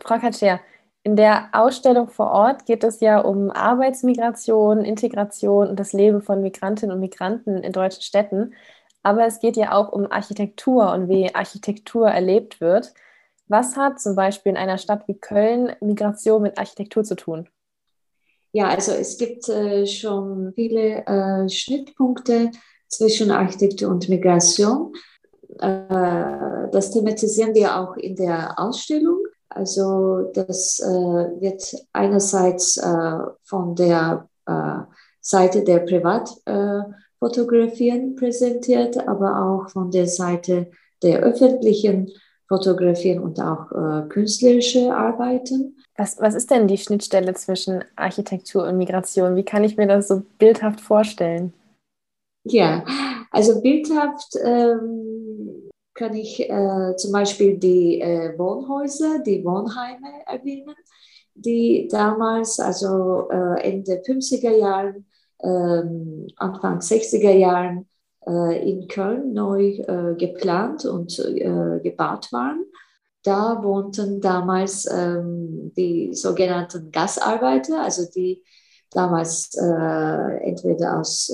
Frau Katscher, in der Ausstellung vor Ort geht es ja um Arbeitsmigration, Integration und das Leben von Migrantinnen und Migranten in deutschen Städten. Aber es geht ja auch um Architektur und wie Architektur erlebt wird. Was hat zum Beispiel in einer Stadt wie Köln Migration mit Architektur zu tun? Ja, also es gibt schon viele Schnittpunkte zwischen Architektur und Migration. Das thematisieren wir auch in der Ausstellung. Also das wird einerseits von der Seite der Privatfotografien präsentiert, aber auch von der Seite der öffentlichen Fotografien und auch künstlerische Arbeiten. Was ist denn die Schnittstelle zwischen Architektur und Migration? Wie kann ich mir das so bildhaft vorstellen? Ja, also bildhaft kann ich zum Beispiel die Wohnhäuser, die Wohnheime erwähnen, die damals, also Ende 50er Jahren, Anfang 60er Jahren in Köln neu geplant und gebaut waren. Da wohnten damals die sogenannten Gastarbeiter, also die damals entweder aus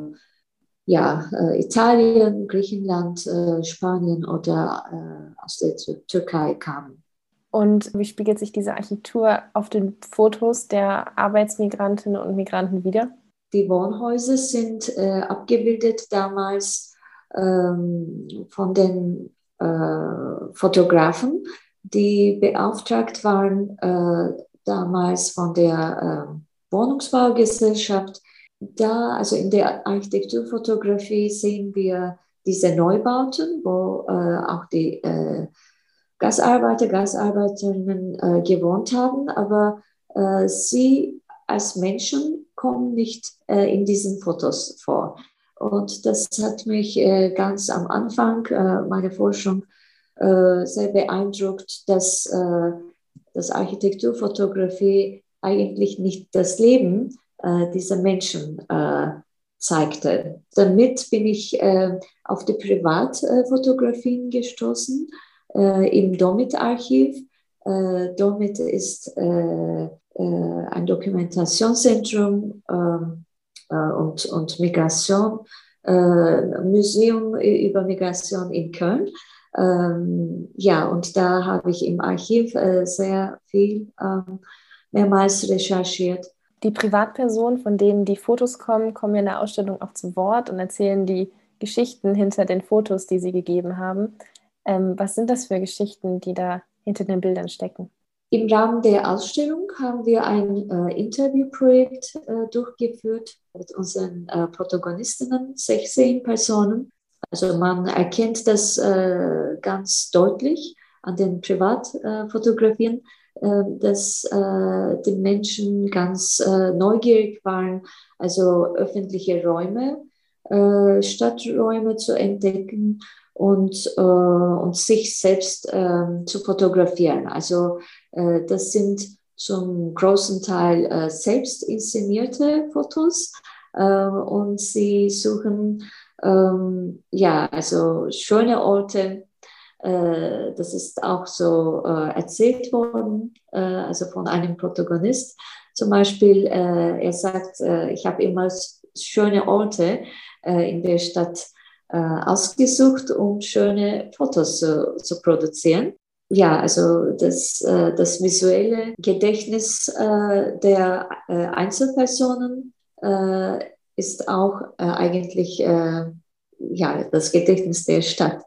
ja, Italien, Griechenland, Spanien oder aus der Türkei kamen. Und wie spiegelt sich diese Architektur auf den Fotos der Arbeitsmigrantinnen und Migranten wider? Die Wohnhäuser sind abgebildet damals von den Fotografen, die beauftragt waren, damals von der Wohnungsbaugesellschaft. Da, also in der Architekturfotografie sehen wir diese Neubauten, wo auch die Gastarbeiter, Gasarbeiterinnen gewohnt haben, aber sie als Menschen kommen nicht in diesen Fotos vor. Und das hat mich ganz am Anfang meiner Forschung sehr beeindruckt, dass Architekturfotografie eigentlich nicht das Leben dieser Menschen zeigte. Damit bin ich auf die Privatfotografien gestoßen im Domit-Archiv. Domit ist ein Dokumentationszentrum und Migration, Museum über Migration in Köln. Ja, und da habe ich im Archiv sehr viel mehrmals recherchiert. Die Privatpersonen, von denen die Fotos kommen, kommen ja in der Ausstellung auch zu Wort und erzählen die Geschichten hinter den Fotos, die sie gegeben haben. Was sind das für Geschichten, die da hinter den Bildern stecken? Im Rahmen der Ausstellung haben wir ein Interviewprojekt durchgeführt mit unseren Protagonistinnen, 16 Personen. Also man erkennt das ganz deutlich an den Privatfotografien, dass die Menschen ganz neugierig waren, also öffentliche Räume, Stadträume zu entdecken und sich selbst zu fotografieren. Also das sind zum großen Teil selbst inszenierte Fotos und sie suchen ja, also schöne Orte. Das ist auch so erzählt worden, also von einem Protagonist. Zum Beispiel, er sagt, ich habe immer schöne Orte in der Stadt ausgesucht, um schöne Fotos zu produzieren. Ja, also das visuelle Gedächtnis der Einzelpersonen ist auch eigentlich ja, das Gedächtnis der Stadt.